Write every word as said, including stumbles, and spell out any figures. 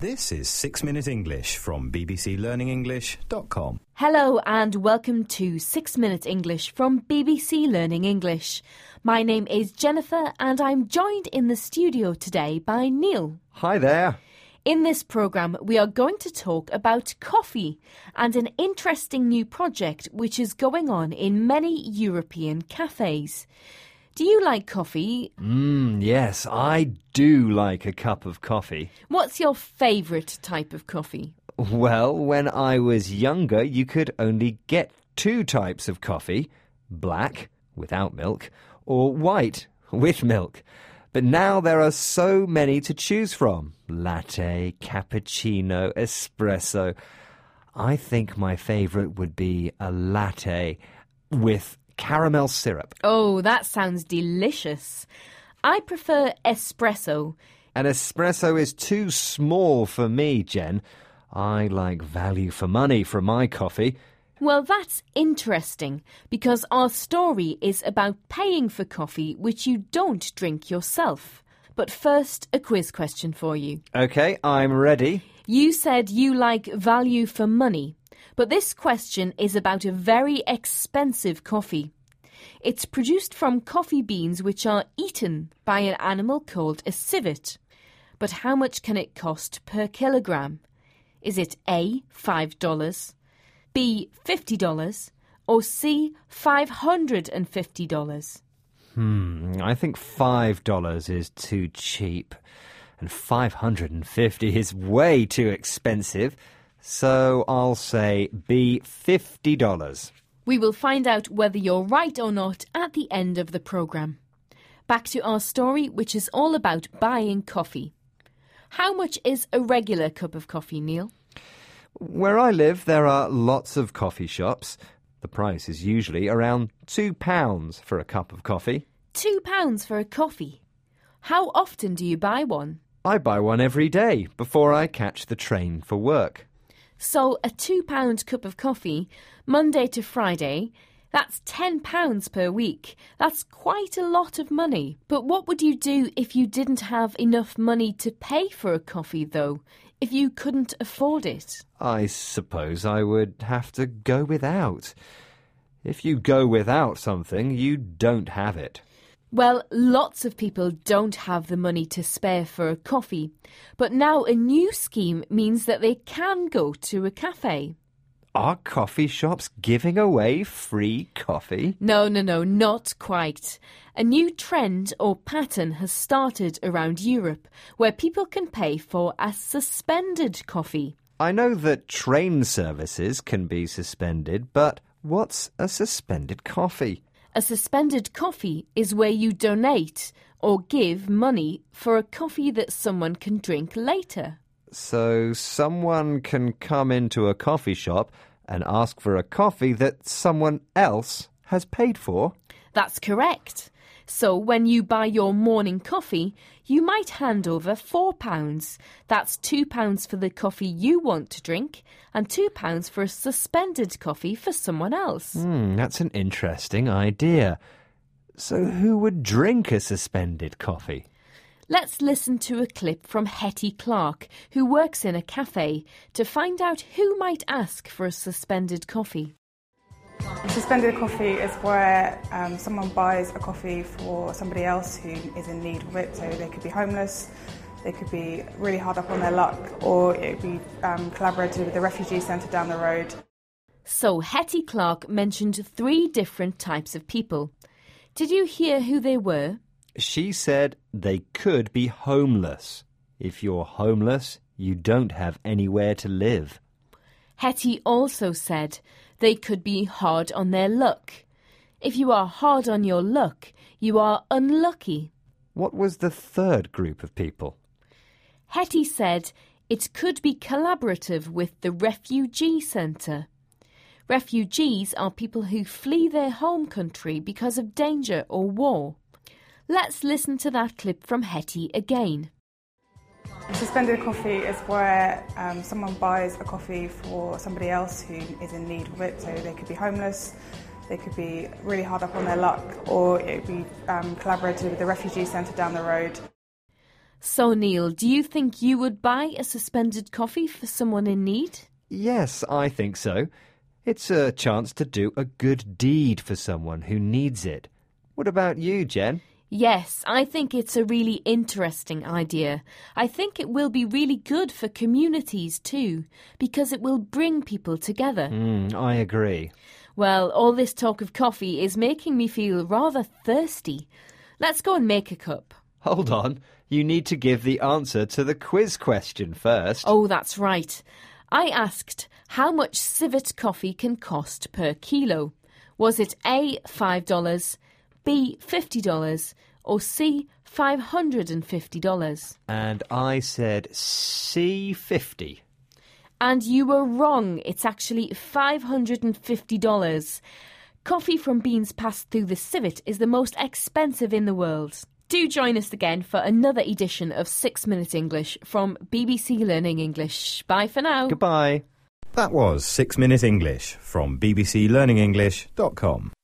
This is Six Minute English from b b c learning english dot com. Hello and welcome to Six Minute English from B B C Learning English. My name is Jennifer and I'm joined in the studio today by Neil. Hi there. In this programme, we are going to talk about coffee and an interesting new project which is going on in many European cafes. Do you like coffee? Mmm, yes, I do like a cup of coffee. What's your favourite type of coffee? Well, when I was younger, you could only get two types of coffee, black, without milk, or white, with milk. But now there are so many to choose from. Latte, cappuccino, espresso. I think my favourite would be a latte with caramel syrup. Oh, that sounds delicious. I prefer espresso. An espresso is too small for me, Jen. I like value for money from my coffee. Well, that's interesting, because our story is about paying for coffee which you don't drink yourself. But first, a quiz question for you. OK, I'm ready. You said you like value for money, but this question is about a very expensive coffee. It's produced from coffee beans which are eaten by an animal called a civet. But how much can it cost per kilogram? Is it A, five dollars, B, fifty dollars, or C, five hundred fifty dollars? Hmm, I think five dollars is too cheap, and five hundred fifty is way too expensive, so I'll say B, fifty dollars. We will find out whether you're right or not at the end of the programme. Back to our story, which is all about buying coffee. How much is a regular cup of coffee, Neil? Where I live, there are lots of coffee shops. The price is usually around two pounds for a cup of coffee. Two pounds for a coffee? How often do you buy one? I buy one every day before I catch the train for work. So a two-pound cup of coffee, Monday to Friday, that's ten pounds per week. That's quite a lot of money. But what would you do if you didn't have enough money to pay for a coffee, though? If you couldn't afford it? I suppose I would have to go without. If you go without something, you don't have it. Well, lots of people don't have the money to spare for a coffee, but now a new scheme means that they can go to a cafe. Are coffee shops giving away free coffee? No, no, no, not quite. A new trend or pattern has started around Europe where people can pay for a suspended coffee. I know that train services can be suspended, but what's a suspended coffee? A suspended coffee is where you donate or give money for a coffee that someone can drink later. So someone can come into a coffee shop and ask for a coffee that someone else has paid for? That's correct. So when you buy your morning coffee, you might hand over four pounds. That's two pounds for the coffee you want to drink and two pounds for a suspended coffee for someone else. Hmm, that's an interesting idea. So who would drink a suspended coffee? Let's listen to a clip from Hetty Clark, who works in a cafe, to find out who might ask for a suspended coffee. Suspended coffee is where um, someone buys a coffee for somebody else who is in need of it. So they could be homeless, they could be really hard up on their luck, or it would be um, collaborated with the refugee centre down the road. So Hetty Clark mentioned three different types of people. Did you hear who they were? She said they could be homeless. If you're homeless, you don't have anywhere to live. Hetty also said they could be hard on their luck. If you are hard on your luck, you are unlucky. What was the third group of people? Hetty said it could be collaborative with the refugee centre. Refugees are people who flee their home country because of danger or war. Let's listen to that clip from Hetty again. Suspended coffee is where um, someone buys a coffee for somebody else who is in need of it. So they could be homeless, they could be really hard up on their luck, or it would be um, collaborated with the refugee centre down the road. So, Neil, do you think you would buy a suspended coffee for someone in need? Yes, I think so. It's a chance to do a good deed for someone who needs it. What about you, Jen? Yes, I think it's a really interesting idea. I think it will be really good for communities too, because it will bring people together. Mm, I agree. Well, all this talk of coffee is making me feel rather thirsty. Let's go and make a cup. Hold on. You need to give the answer to the quiz question first. Oh, that's right. I asked how much civet coffee can cost per kilo. Was it A, five dollars, B, fifty dollars, or C, five hundred fifty dollars? And I said C, fifty. And you were wrong. It's actually five hundred fifty dollars. Coffee from beans passed through the civet is the most expensive in the world. Do join us again for another edition of six minute English from B B C Learning English. Bye for now. Goodbye. That was six minute English from b b c learning english dot com.